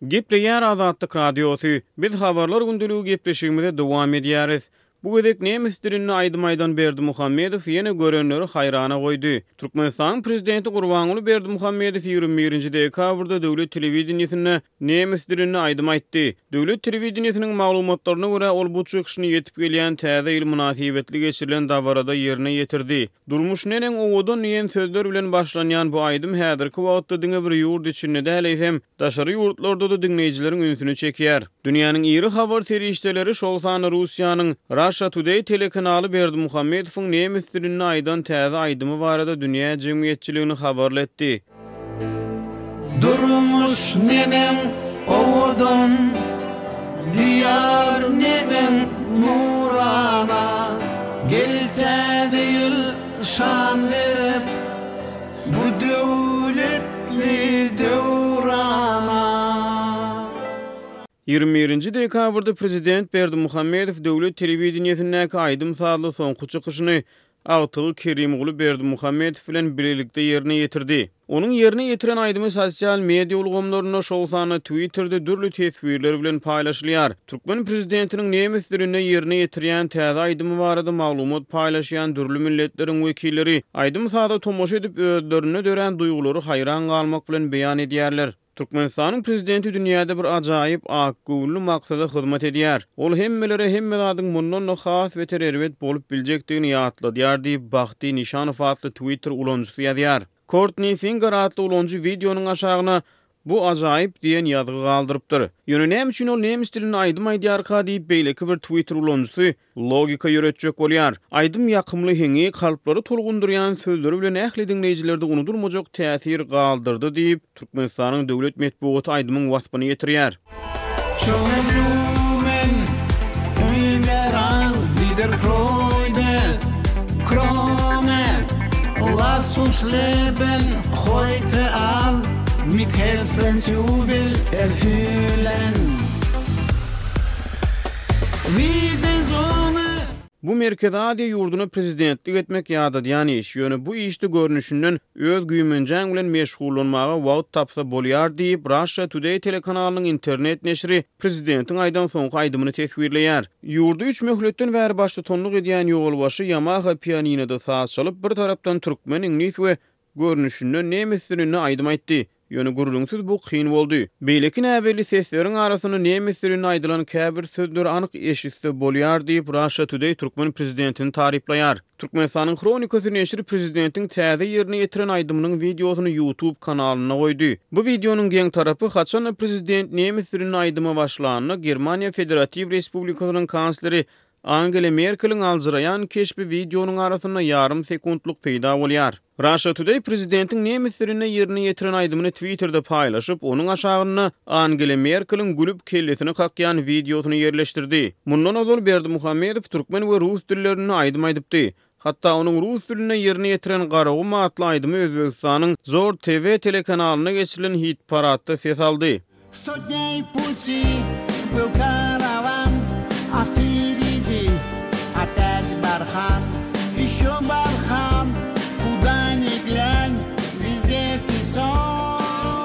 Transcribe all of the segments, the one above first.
Gepleýär Azatlyk Radiosu. Biz habarlar gündülügi gepleşigimizde dowam edýäris. Bu gezek nemis dilini aýdym-aýdan Berdimuhammedow ýene görenleri haýrana goýdy. Türkmenistan prezidenti Gurbanuly Berdimuhammedow 21-nji dekabrda döwlet telewizionyny nemis dilini aýdym aýtdy. Döwlet telewizionynyň maglumatlaryna görä ol bu çykyşyny ýetip gelýän täze il münasibetli geçirilen dawarada ýerine ýetirdi. Durmuş nenen owadan ýen sözler bilen başlanýan bu aýdym häzirki wagtda diňe bir ýurt içinde däleýsem, daşary ýurtlarda da dinleýijileriň ünsüni çekýär. Dünýäniň iri habar terişdeleri şol sany Russiýanyň Russia Today telekanaly Berdimuhammedowyň nemis dilini aýdan täze aýdymy barada dünýä jemgyýetçiligini habarlatdy. Durmuş nenen owadan diyar nenen nurana geltädi ýyl şan berip bu döwletli döwrana. 21-nji dekabrda prezident Berdimuhammedow döwlet telewizionynyňky aýdym sadly soňky çykyşyny Agtygy Kerimogly Berdimuhammedow bilen birlikde ýerine ýetirdi. Onuň ýerine ýetiren aýdymy sosial media ulgamlaryna şol sany Twitter'de dürli tesbirler bilen paýlaşylýar. Türkmen prezidentiniň nemis dilini ýerine ýetirýän täze aýdymy barada maglumat paýlaşýan dürli milletleriň wekilleri aýdym sada tomoşa edip özlerine dören duýgulary haýran galmak bilen beýan edýärler. Türkmenistanyň prezidenti dünýäde bir ajaýyp akgully maksada hyzmat edýär. Ol hemmelere hemmeladyň mundan has we tererwet bolup biljekdigini ýatladýar diýip Bahty Nişanow adly Twitter ulanjysy ýazýar. Courtney Finger adly ulanjy videonyň aşagyna bu ajaýyp diýen ýazgy galdyrypdyr. Ýöne näme üçin ol nemis dilini aýdym aýdýarka diýip beýleki bir Twitter ulanjysy logika ýöretjek bolýar. Aýdym ýakymly heňi kalplary tolgundurýan sözleri bilen ähli dinleýijilerde unudulmajak täsir galdyrdy diýip Türkmenistanyň döwlet medeniýeti aýdymyň waspyny ýetirýär. Schönen Ümeran wieder Freude Krone Lass uns leben heute all mit Herzensjubel erfüllen Wie die Sonne. Bu merkezade ýurduny prezidentlik etmek ýa-da iş. Ýöne bu işde görnüşinden öz güýmenjäň bilen meşgullanmaga wagt tapsa bolýar diýip Russia Today telekanalynyň internet neşri prezidentiň aýdan soňky aýdymyny tesbirleýär. Ýurdu 3 möhletden bäri başda tonluk edýän ýolbaşy Yamaha pianinoda saz çalyp bir tarapdan türkmen ingliz we görnüşinden nemis dilini aýdym aýtdy. Ýöne gurulungsuz bu kyn boldy. Beýleki näbeli sesleriň arasyny nemis dilini aýdylan käbir sözler anyk eşitse bolýar diýip Russia Today Türkmen prezidentini taripleýär. Türkmenistanyň Kronikasy neşri prezidentiň täze ýerine ýetiren aýdymynyň videosyny YouTube kanalyna goýdy. Bu videonyň geň tarapy haçan prezident nemis dilini aýdyma başlanyny Germaniýa Federativ Respublikasynyň kansleri Angela Merkel'iň alжyraýan keşbi videonyň arasyna ýarym sekundluk peýda bolýar. Russia Today prezidentiň nemis dilini ýerine ýetiren aýdymyny Twitter'da paýlaşyp, onuň aşagyna Angela Merkel'iň gülüp kellesini kakýan videosyny ýerleşdirdi. Mundan ozal Berdimuhammedow türkmen we rus dillerini aýdym aýdypdy. Hatta onuň rus diline ýerine ýetiren garawy atly aýdymy Özbegistanyň Zor TV telekanalyna geçirilen hit paradda ses aldy. 100 дней пути был караван, а впереди опять бархан, еще бархан, куда ни глянь, везде песок.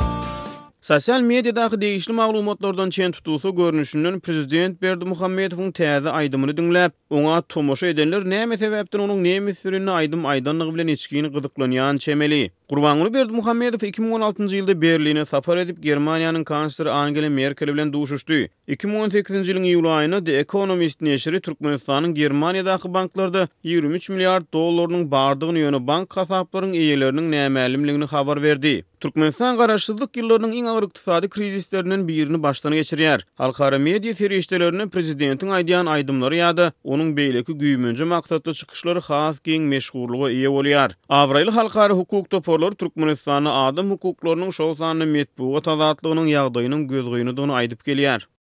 Sosial mediadaky değişli maglumatlardan çen tutulsa görnüşinden prezident Berdimuhammedowyň täze aýdymyny dinläp, oňa tomoşa edenler näme sebäpden onuň nemis dilini aýdym aýdanlygy bilen içkini gyzyklanýan çemeli. Gurbanuly Berdimuhammedow 2016-njy ýylda Berline sapar edip Germaniýanyň kansleri Angela Merkel bilen duşuşdy. 2018-nji ýylyň iýul aýyna The Economist neşri Türkmenistanyň Germaniýadaky banklarda 23 milliard dollarynyň bardygyny ýöne bank hasaplarynyň eýeleriniň nämälimligini habar berdi. Türkmenistan garaşsyzlyk ýyllarynyň iň agyr ykdysady krizislerinden birini başdan geçirýär. Halkara media ferişdelerine prezidentiň aýdýan aýdymlary ýa-da onuň beýleki güýmenje maksatly çykyşlary has giň meşgullygy eýe bolýar. Awraýly halkara hukuk toporlary Türkmenistanyň adam hukuklarynyň şol sany metbuat azatlygynyň ýagdaýynyň gözgöýüni aýdyp gelýär.